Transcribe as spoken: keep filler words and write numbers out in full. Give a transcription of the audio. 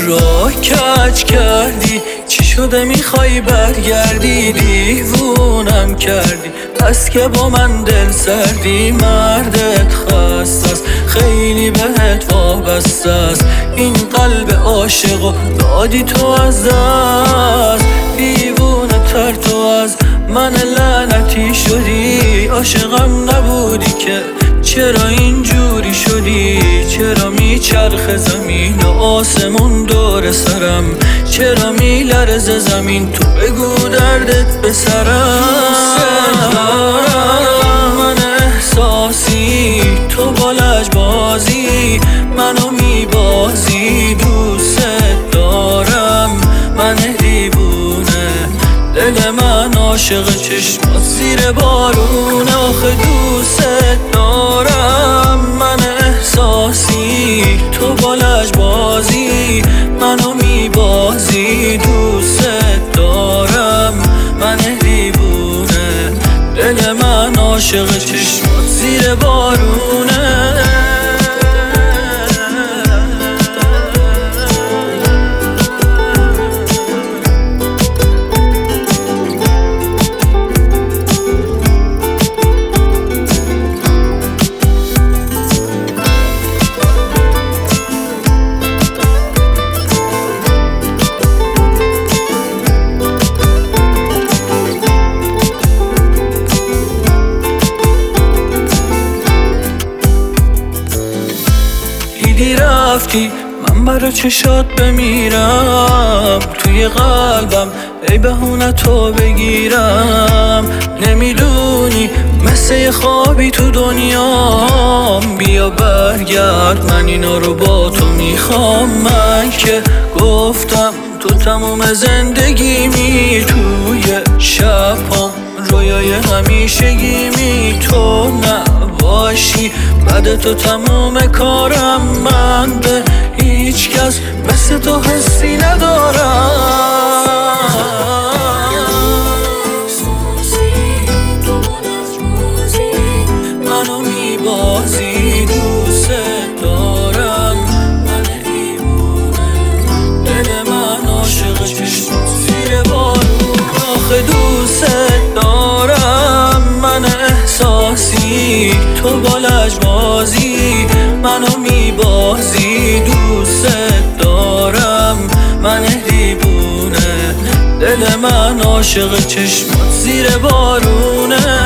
را کج کردی، چی شده میخوای برگردی؟ دیوونم کردی پس که با من دل سردی. مردت خسته است، خیلی بهت وابسته است، این قلب عاشقو دادی تو از دست. دیوونه تر تو از من لعنتی شدی، عاشقم نبودی که چرا اینجوری شدی؟ چرا میچرخ زمین و آسمون دور سرم؟ چرا میلرزه زمین؟ تو بگو دردت به سرم. من احساسی، تو با لجبازی منو میبازی. دوست دارم من دیوونه، دل من عاشق چشمات زیر بارونه. آخه دوست دارم من احساسی، تو با لجبازی منو میبازی. دوست دارم من دیوونه، دل من عاشق چشمات زیر بارونه. دیدی رفتی من برا چشات بمیرم، توی قلبم ای بهونه تو بگیرم. نمیدونی مثل یه خوابی تو دنیام، بیا برگرد من اینا رو با تو میخوام. من که گفتم تو تموم زندگیمی، توی شبام رویای همیشگیمی. تو نباشی بعد تو تموم کارم، من به هیچ کس مثل تو حسی ندارم. منو میبازی، دوست دارم من دیوونه، دل من عاشق چشمات زیر بارون. آخه دوست دارم من احساسی، تو با لجبازی منو میبازی. دوست دارم من دیوونه، دل من عاشق چشمات زیر بارونه.